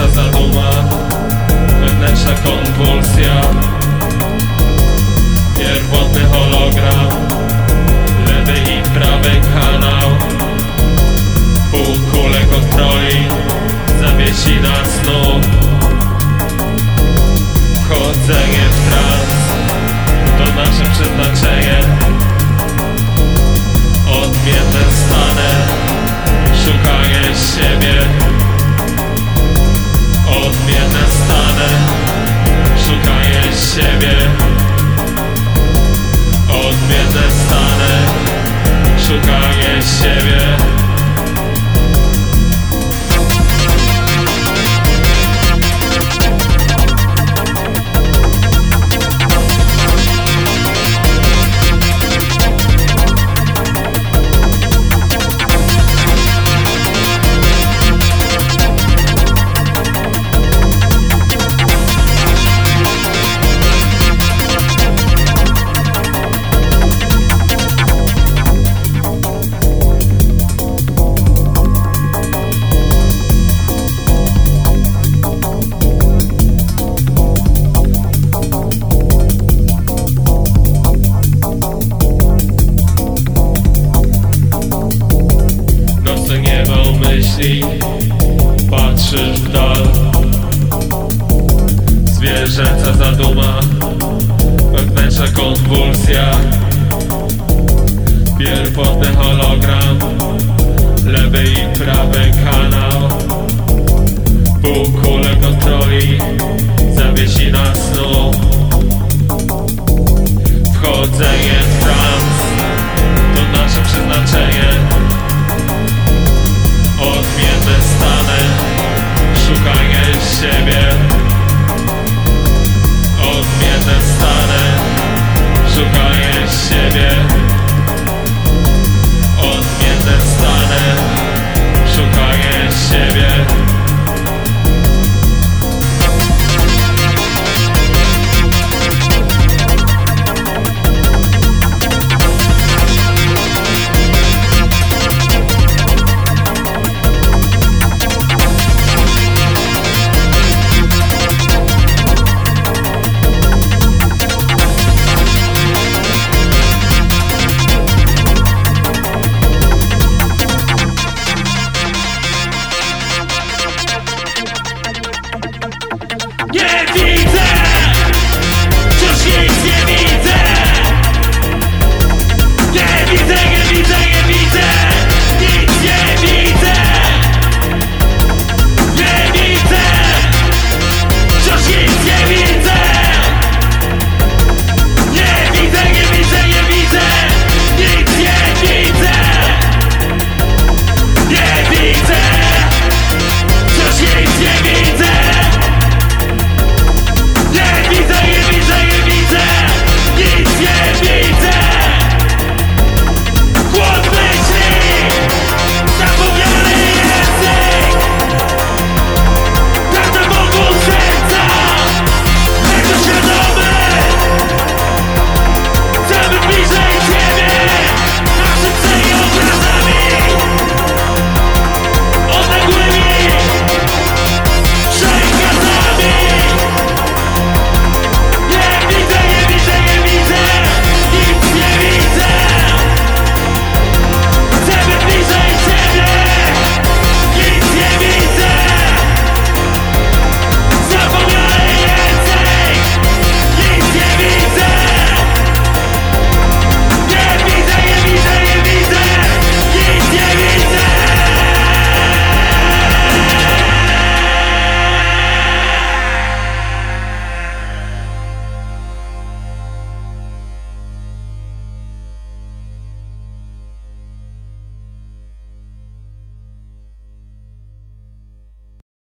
Zwierzęca zaduma, wewnętrzna konwulsja, pierwotny hologram, lewy i prawy kanał, półkule kontroli, zawiesi na snu. Wchodzenie w trans to nasze przeznaczenie. Odmienne stany, szukanie siebie. Odmienne stany, szukanie siebie. Odmienne stany, szukanie siebie. Myśli, patrzysz w dal. Zwierzęca zaduma, wewnętrzna konwulsja, pierwotny hologram, lewy i prawy kanał, półkule kontroli, zawiesi na snu. Wchodzenie w trans to nasze przeznaczenie. Odmienne stany, szukanie siebie. Odmienne stany, szukanie siebie. Odmienne stany, szukanie siebie.